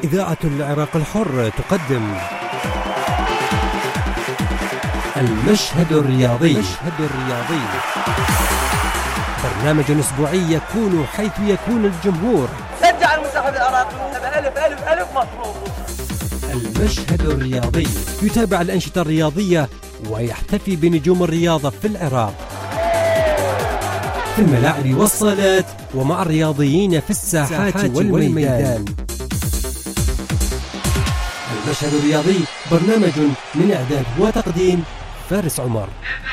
إذاعة العراق الحر تقدم المشهد الرياضي. برنامج أسبوعي يكون حيث يكون الجمهور. شجع المنتخب العراقي ألف ألف ألف مطلوب. المشهد الرياضي يتابع الأنشطة الرياضية ويحتفي بنجوم الرياضة في العراق، في الملاعب والصالات ومع الرياضيين في الساحات والميدان. المشهد الرياضي برنامج من إعداد وتقديم فارس عمر.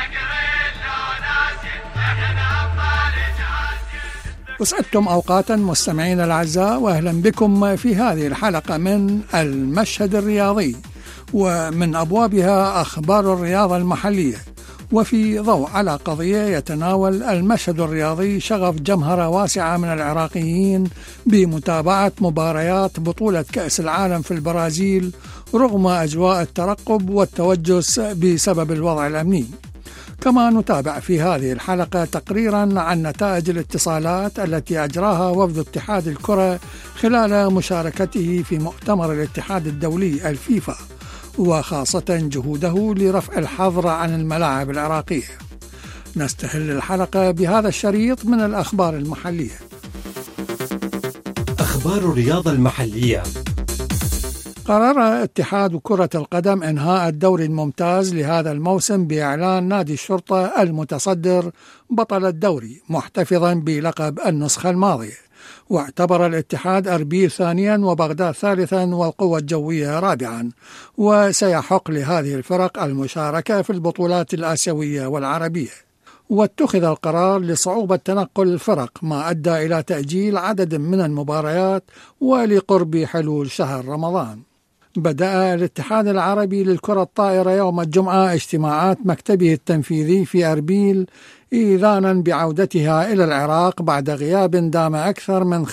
أسعدتم أوقاتا مستمعين الأعزاء، وأهلا بكم في هذه الحلقة من المشهد الرياضي، ومن أبوابها أخبار الرياضة المحلية، وفي ضوء على قضية يتناول المشهد الرياضي شغف جمهرة واسعة من العراقيين بمتابعة مباريات بطولة كأس العالم في البرازيل رغم أجواء الترقب والتوجس بسبب الوضع الأمني. كما نتابع في هذه الحلقة تقريرا عن نتائج الاتصالات التي أجراها وفد اتحاد الكرة خلال مشاركته في مؤتمر الاتحاد الدولي الفيفا، وخاصة جهوده لرفع الحظر عن الملاعب العراقية. نستهل الحلقة بهذا الشريط من الأخبار المحلية. أخبار الرياضة المحلية. قرر اتحاد كرة القدم إنهاء الدوري الممتاز لهذا الموسم بإعلان نادي الشرطة المتصدر بطل الدوري محتفظا بلقب النسخة الماضية، واعتبر الاتحاد أربيل ثانيا وبغداد ثالثا والقوة الجوية رابعا، وسيحق لهذه الفرق المشاركة في البطولات الآسيوية والعربية. واتخذ القرار لصعوبة تنقل الفرق، ما أدى إلى تأجيل عدد من المباريات ولقرب حلول شهر رمضان. بدأ الاتحاد العربي للكرة الطائرة يوم الجمعة اجتماعات مكتبه التنفيذي في أربيل إذانا بعودتها إلى العراق بعد غياب دام أكثر من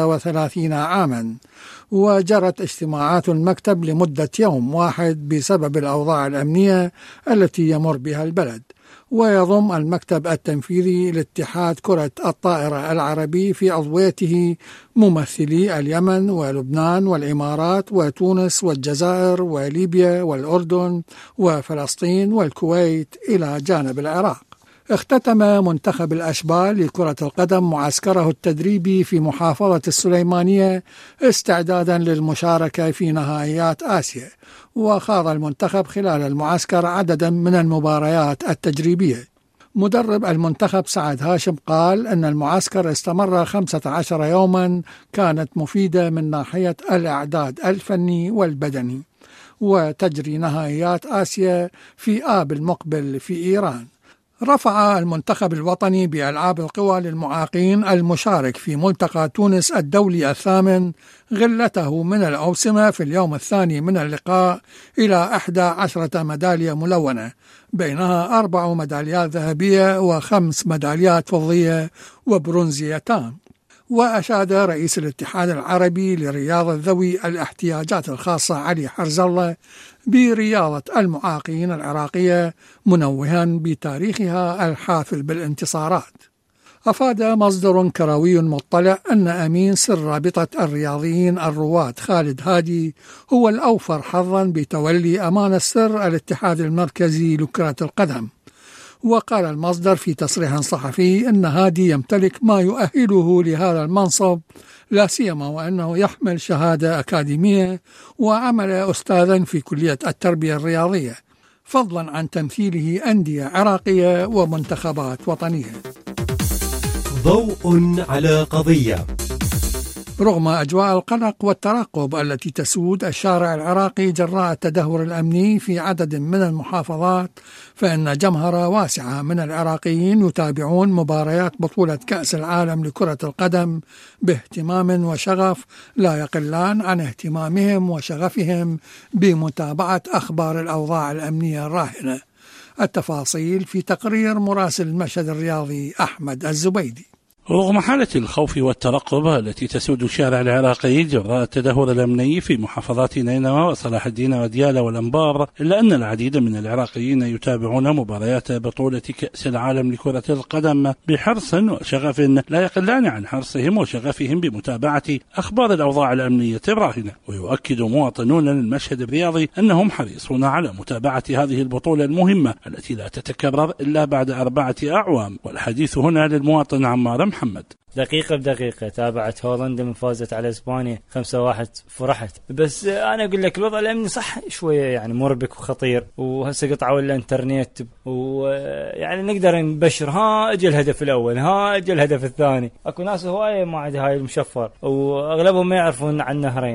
35 عاما، وجرت اجتماعات المكتب لمدة يوم واحد بسبب الأوضاع الأمنية التي يمر بها البلد. ويضم المكتب التنفيذي لاتحاد كرة الطائرة العربي في عضويته ممثلي اليمن ولبنان والإمارات وتونس والجزائر وليبيا والأردن وفلسطين والكويت إلى جانب العراق. اختتم منتخب الأشبال لكرة القدم معسكره التدريبي في محافظة السليمانية استعدادا للمشاركة في نهائيات آسيا، وخاض المنتخب خلال المعسكر عددا من المباريات التجريبية. مدرب المنتخب سعد هاشم قال أن المعسكر استمر 15 يوما كانت مفيدة من ناحية الإعداد الفني والبدني، وتجري نهائيات آسيا في آب المقبل في إيران. رفع المنتخب الوطني بألعاب القوى للمعاقين المشارك في ملتقى تونس الدولي الثامن غلته من الأوسمة في اليوم الثاني من اللقاء إلى 11 ميدالية ملونة، بينها 4 ميداليات ذهبية و5 ميداليات فضية وبرونزيتان. وأشاد رئيس الاتحاد العربي لرياضة ذوي الاحتياجات الخاصة علي حرز الله برياضة المعاقين العراقية، منوها بتاريخها الحافل بالانتصارات. أفاد مصدر كروي مطلع أن أمين سر رابطة الرياضيين الرواد خالد هادي هو الأوفر حظا بتولي أمانة سر الاتحاد المركزي لكرة القدم. وقال المصدر في تصريح صحفي أن هادي يمتلك ما يؤهله لهذا المنصب، لا سيما وأنه يحمل شهادة أكاديمية وعمل أستاذا في كلية التربية الرياضية، فضلا عن تمثيله أندية عراقية ومنتخبات وطنية. ضوء على قضية. رغم أجواء القلق والترقب التي تسود الشارع العراقي جراء التدهور الأمني في عدد من المحافظات، فإن جمهرة واسعة من العراقيين يتابعون مباريات بطولة كأس العالم لكرة القدم باهتمام وشغف لا يقلان عن اهتمامهم وشغفهم بمتابعة أخبار الأوضاع الأمنية الراهنة. التفاصيل في تقرير مراسل المشهد الرياضي أحمد الزبيدي. رغم حالة الخوف والترقب التي تسود الشارع العراقي جراء التدهور الأمني في محافظات نينوى وصلاح الدين وديالى والأنبار، إلا أن العديد من العراقيين يتابعون مباريات بطولة كأس العالم لكرة القدم بحرص وشغف لا يقلان عن حرصهم وشغفهم بمتابعة أخبار الأوضاع الأمنية الراهنة. ويؤكد مواطنون المشهد الرياضي أنهم حريصون على متابعة هذه البطولة المهمة التي لا تتكرر إلا بعد 4 أعوام. والحديث هنا للمواطن عمار محمد. دقيقة بدقيقة تابعت هولندا من فازت على إسبانيا 5-1، فرحت. بس أنا أقول لك الوضع الأمني صح شوية يعني مربك وخطير، وهسه قطعوا الإنترنت، ويعني نقدر نبشر ها أجي الهدف الأول، ها أجي الهدف الثاني. أكو ناس هواية ما عندها هاي المشفر وأغلبهم ما يعرفون عن نهرين،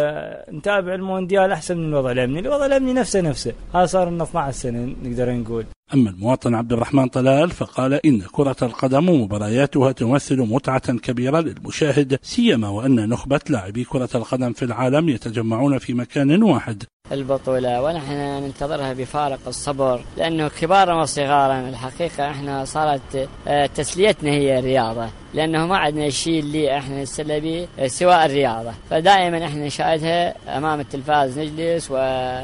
فنتابع المونديال أحسن من الوضع الأمني. الوضع الأمني نفسه هذا صار لنا 12 سنة نقدر نقول. أما المواطن عبد الرحمن طلال فقال إن كرة القدم ومبارياتها تمثل متعة كبيرة للمشاهد، سيما وأن نخبة لاعبي كرة القدم في العالم يتجمعون في مكان واحد. البطولة ونحن ننتظرها بفارق الصبر، لأنه كبارا وصغارا الحقيقة احنا صارت تسليتنا هي الرياضة، لأنه ما عندنا شيء اللي احنا نسلي به سواء الرياضة، فدائما احنا نشاهدها أمام التلفاز نجلس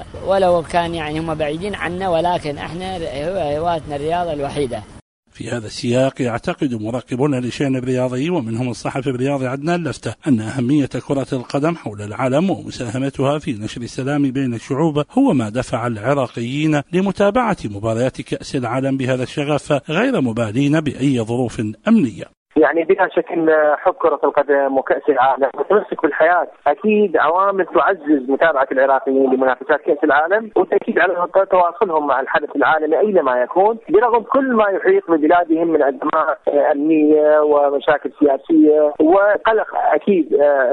ولو كان يعني هم بعيدين عنا، ولكن احنا هوايتنا الرياضة الوحيدة. في هذا السياق يعتقد مراقبون للشأن الرياضي ومنهم الصحفي الرياضي عدنان لفتة أن أهمية كرة القدم حول العالم ومساهمتها في نشر السلام بين الشعوب هو ما دفع العراقيين لمتابعة مباريات كأس العالم بهذا الشغف، غير مبالين بأي ظروف أمنية. يعني بلا شك ان حب كرة القدم وكأس العالم وتمسك بالحياة اكيد عوامل تعزز متابعة العراقيين لمنافسات كأس العالم، والتأكيد على تواصلهم مع الحدث العالمي اينما يكون، برغم كل ما يحيط ببلادهم من ازمات امنية ومشاكل سياسية وقلق اكيد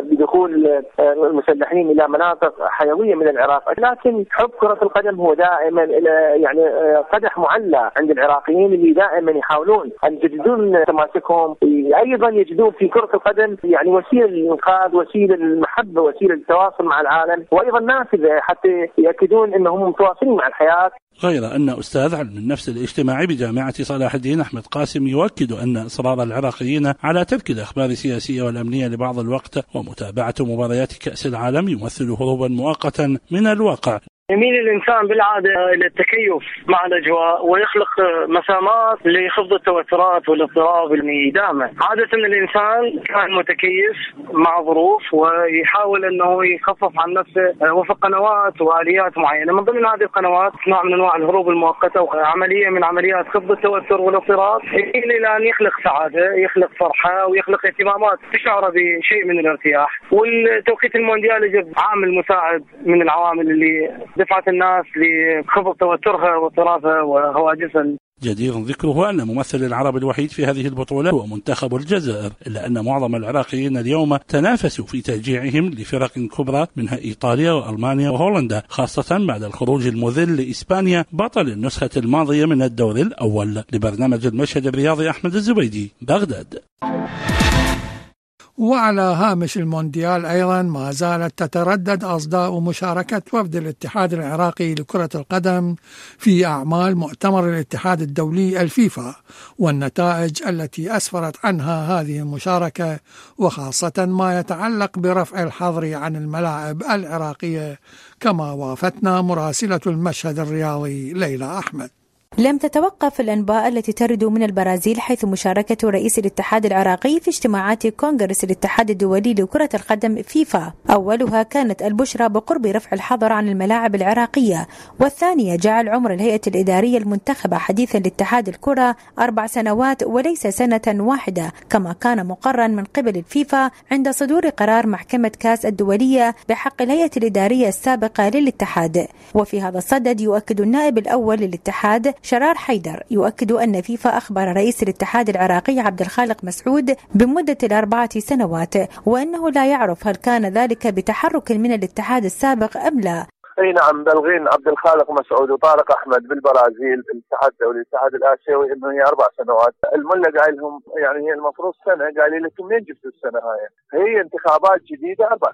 بدخول المسلحين الى مناطق حيوية من العراق، لكن حب كرة القدم هو دائما يعني قدح معلى عند العراقيين اللي دائما يحاولون ان يجددون تماسكهم، أيضا يجدون في كرة القدم يعني وسيلة للإنقاذ، وسيلة للمحبة، وسيلة للتواصل مع العالم، وأيضا نافذة حتى يأكدون أنهم متواصلين مع الحياة. غير أن أستاذ علم النفس الاجتماعي بجامعة صلاح الدين أحمد قاسم يؤكد أن إصرار العراقيين على ترك الأخبار السياسية والأمنية لبعض الوقت ومتابعة مباريات كأس العالم يمثل هروبا مؤقتا من الواقع. يميل الإنسان بالعادة إلى التكيف مع الأجواء ويخلق مسامات لخفض التوترات والاضطراب دائما. عادة الإنسان كان متكيف مع ظروف ويحاول أنه يخفف عن نفسه وفق قنوات وآليات معينة، من ضمن هذه القنوات نوع من أنواع الهروب المؤقتة وعملية من عمليات خفض التوتر والاضطراب، يميل إلى أن يخلق سعادة، يخلق فرحة ويخلق اهتمامات تشعر بشيء من الارتياح. والتوقيت المونديال يجب عامل مساعد من العوامل اللي دفعت الناس لخفض توترها واضطرابها وهواجسها. جدير ذكره أن ممثل العرب الوحيد في هذه البطولة هو منتخب الجزائر، إلا أن معظم العراقيين اليوم تنافسوا في تشجيعهم لفرق كبرى منها إيطاليا وألمانيا وهولندا، خاصة بعد الخروج المذل لإسبانيا بطل النسخة الماضية من الدور الأول. لبرنامج المشهد الرياضي أحمد الزبيدي، بغداد. وعلى هامش المونديال أيضا ما زالت تتردد أصداء مشاركة وفد الاتحاد العراقي لكرة القدم في أعمال مؤتمر الاتحاد الدولي الفيفا، والنتائج التي أسفرت عنها هذه المشاركة، وخاصة ما يتعلق برفع الحظر عن الملاعب العراقية، كما وافتنا مراسلة المشهد الرياضي ليلى أحمد. لم تتوقف الأنباء التي ترد من البرازيل، حيث مشاركة رئيس الاتحاد العراقي في اجتماعات كونغرس الاتحاد الدولي لكرة القدم فيفا. أولها كانت البشرى بقرب رفع الحظر عن الملاعب العراقية، والثانية جعل عمر الهيئة الإدارية المنتخبة حديثا لاتحاد الكرة 4 سنوات وليس سنة واحدة، كما كان مقررا من قبل الفيفا عند صدور قرار محكمة كاس الدولية بحق الهيئة الإدارية السابقة للاتحاد. وفي هذا الصدد يؤكد النائب الأول للاتحاد شرار حيدر أن فيفا أخبر رئيس الاتحاد العراقي عبد الخالق مسعود بمدة 4 سنوات، وأنه لا يعرف هل كان ذلك بتحرك من الاتحاد السابق أم لا. اي نعم، بلغين عبد الخالق مسعود وطارق احمد بالبرازيل الاتحاد الدولي الاتحاد الاسيوي انه هي 4 سنوات. الملا قايل لهم يعني هي المفروض سنه، قال لي لكم منين جبتوا السنه هاي؟ هي انتخابات جديده 4 سنوات.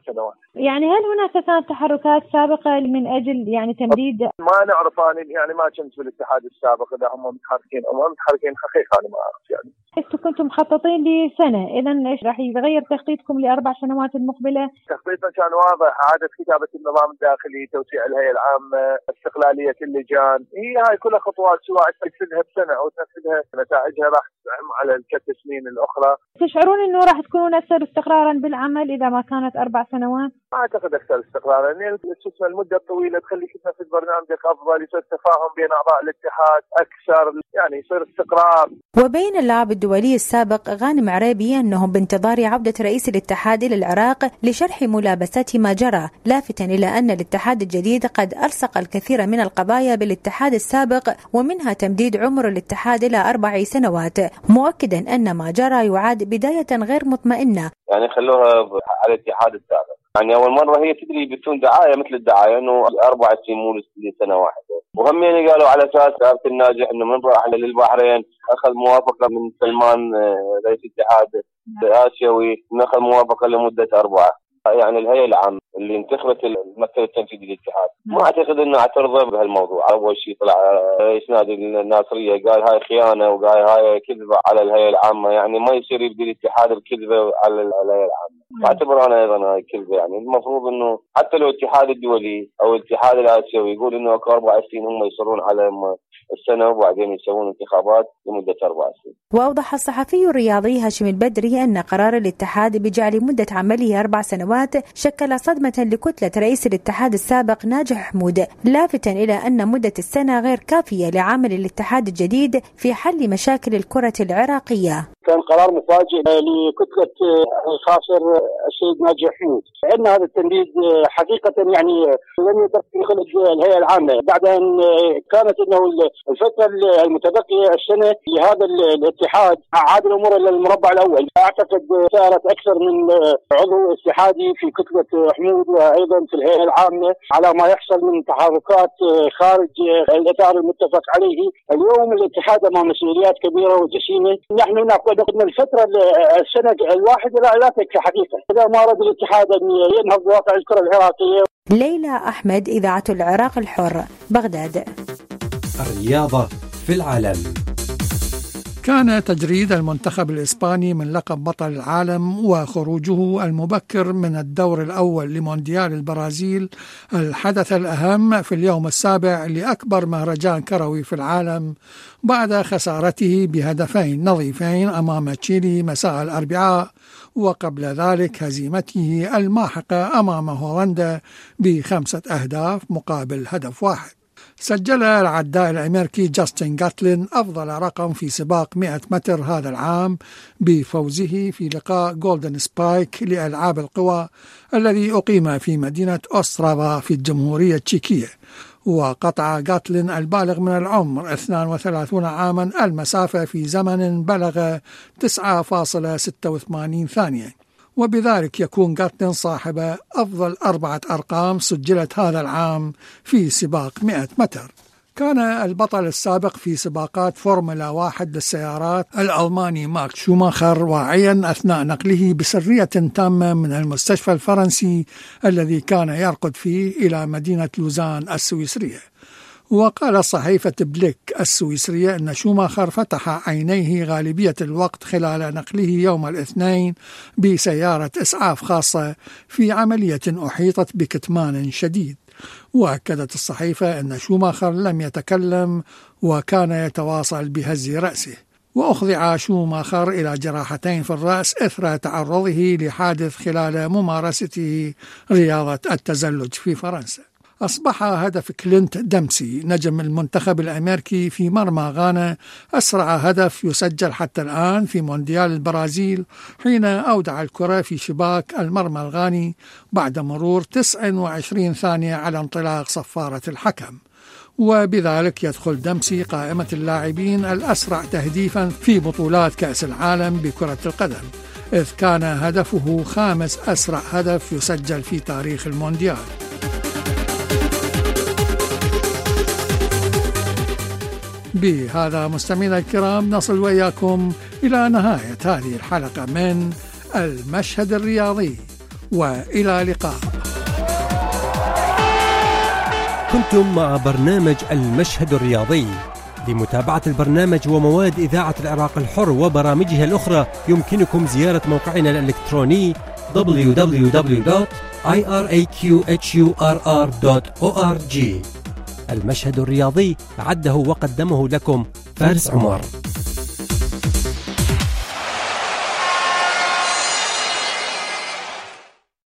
يعني هل هناك كانت تحركات سابقة من أجل يعني تمديد؟ ما نعرف، أنا يعني ما كنت في الاتحاد السابق إذا هم متحركين أو ما متحركين، حقيقة أنا ما أعرف يعني. أنتم كنتم مخططين لسنة، إذا إيش راح يتغير تخطيطكم ل4 سنوات المقبلة؟ تخطيطنا كان واضح، إعادة كتابة النظام الداخلي، توسيع الهيئة العامة، استقلالية اللجان، هي هاي كلها خطوات سواء تنفذها بسنة أو تنفذها نتائجها راح تعم على ال3 سنين الأخرى. تشعرون إنه راح تكونون أكثر استقرارا بالعمل إذا ما كانت 4 سنوات؟ ما أعتقد أكثر استقرارا، لأن المدة الطويلة تخليك تنفذ برنامجك أفضل، يصير تفاهم بين أعضاء الاتحاد أكثر، يعني يصير استقرار. وبين اللاعب الدولي السابق غانم عريبي أنهم بانتظار عودة رئيس الاتحاد إلى العراق لشرح ملابسات ما جرى، لافتا إلى أن الاتحاد الجديد قد ألصق الكثير من القضايا بالاتحاد السابق ومنها تمديد عمر الاتحاد إلى 4 سنوات، مؤكدا أن ما جرى يعاد بداية غير مطمئنة. يعني خلوها على الاتحاد السابق، يعني أول مرة هي تدري بدون دعاية مثل الدعاية إنه 4 سنين مو لسنة واحدة، وهم يعني قالوا على أساس رابط الناجح إنه من راح للبحرين أخذ موافقة من سلمان رئيس الاتحاد الآسيوي، نأخذ موافقة لمدة 4. يعني الهيئة العامة اللي انتخبت الممثل التنفيذي للاتحاد ما اعتقد انه اعترض بهالموضوع. اول شيء طلع رئيس نادي الناصرية قال هاي خيانة وقال هاي كذبة على الهيئة العامة، يعني ما يصير يبدي الاتحاد الكذبة على الهيئة العامة. اعتبر انا ايضا هاي كذبة، يعني المفروض انه حتى لو الاتحاد الدولي او الاتحاد الاسيوي يقول انه 4 سنين هم يصرون على السنة وبعدين يسوون انتخابات لمدة 4 سنين. وأوضح الصحفي الرياضي هاشم البدري أن قرار الاتحاد بجعل مدة عمله 4 سنوات شكل صدمة لكتلة رئيس الاتحاد السابق ناجح حمود، لافتا إلى أن مدة السنة غير كافية لعمل الاتحاد الجديد في حل مشاكل الكرة العراقية. كان قرار مفاجئ لكتلة الخاسر السيد ناجح حمود، لأن هذا التمديد حقيقة يعني لم يدخل الهيئة العامة بعد أن كانت أنه الفترة المتبقية السنة لهذا الاتحاد عاد الأمور إلى المربع الأول. أعتقد سألت أكثر من عضو اتحادي في كتلة حمود وأيضا في الهيئة العامة على ما يحصل من تحركات خارج الإطار المتفق عليه. اليوم الاتحاد أمام مسؤوليات كبيرة وجسيمة. نحن نعتقد أن الفترة السنة الواحدة لا تكفي حقيقة إذا ما أراد الاتحاد أن ينهض بواقع الكرة العراقية. ليلى أحمد، إذاعة العراق الحر، بغداد. الرياضة في العالم. كان تجريد المنتخب الإسباني من لقب بطل العالم وخروجه المبكر من الدور الأول لمونديال البرازيل الحدث الأهم في اليوم السابع لأكبر مهرجان كروي في العالم بعد خسارته ب2 نظيفين أمام تشيلي مساء الأربعاء، وقبل ذلك هزيمته الماحقة أمام هولندا ب5 أهداف مقابل هدف واحد. سجل العداء الأمريكي جاستن غاتلين أفضل رقم في سباق 100 متر هذا العام بفوزه في لقاء جولدن سبايك لألعاب القوى الذي أقيم في مدينة أوسترافا في الجمهورية التشيكية، وقطع غاتلين البالغ من العمر 32 عاما المسافة في زمن بلغ 9.86 ثانية، وبذلك يكون غاتلين صاحب أفضل 4 أرقام سجلت هذا العام في سباق 100 متر. كان البطل السابق في سباقات فورمولا 1 للسيارات الألماني مارك شوماخر واعيا أثناء نقله بسرية تامة من المستشفى الفرنسي الذي كان يرقد فيه إلى مدينة لوزان السويسرية. وقال صحيفة بليك السويسرية أن شوماخر فتح عينيه غالبية الوقت خلال نقله يوم الاثنين بسيارة إسعاف خاصة في عملية أحيطت بكتمان شديد. وأكدت الصحيفة أن شوماخر لم يتكلم وكان يتواصل بهز رأسه، وأخضع شوماخر إلى جراحتين في الرأس إثر تعرضه لحادث خلال ممارسته رياضة التزلج في فرنسا. أصبح هدف كلينت دمسي نجم المنتخب الأمريكي في مرمى غانا أسرع هدف يسجل حتى الآن في مونديال البرازيل، حين أودع الكرة في شباك المرمى الغاني بعد مرور 29 ثانية على انطلاق صفارة الحكم، وبذلك يدخل دمسي قائمة اللاعبين الأسرع تهديفا في بطولات كأس العالم بكرة القدم، إذ كان هدفه 5 أسرع هدف يسجل في تاريخ المونديال. بهذا مستمعينا الكرام نصل وإياكم إلى نهاية هذه الحلقة من المشهد الرياضي، وإلى لقاء. كنتم مع برنامج المشهد الرياضي. لمتابعة البرنامج ومواد إذاعة العراق الحر وبرامجها الأخرى يمكنكم زيارة موقعنا الإلكتروني www.iraqhurr.org. المشهد الرياضي عده وقدمه لكم فارس عمر.